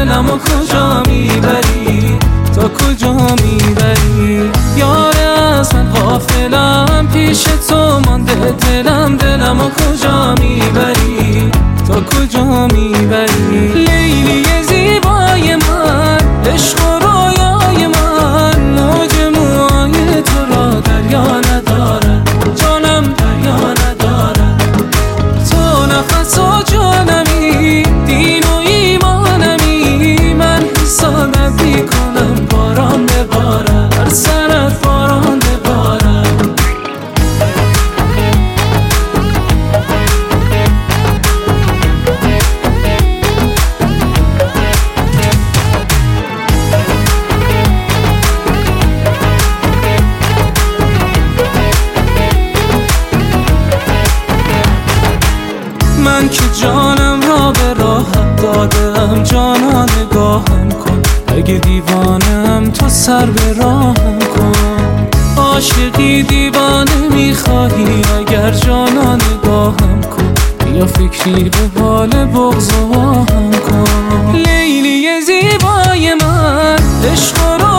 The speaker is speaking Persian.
دلمو کجا میبری، تا کجا میبری؟ یاره از من غافلم، پیش تو مانده دلمو کجا میبری، تا کجا میبری؟ لیلی زیبای من، عشق و رویای من، موج موهای تو را دریا نداره، جانم دریا نداره. تو نفس و جانمی، دین و ایمانمی، من حسادت میکنم باران بباره، هر سرت باران بباره. من که جانم را به راحت دادم، جانا نگاهم کن، اگه دیوانم تو سر به راهم کن. عاشقی دیوانه میخواهی، اگر جانا نگاهم کن، بیا فکری به بال بغض و آهم کن. لیلی زیبای من، عشق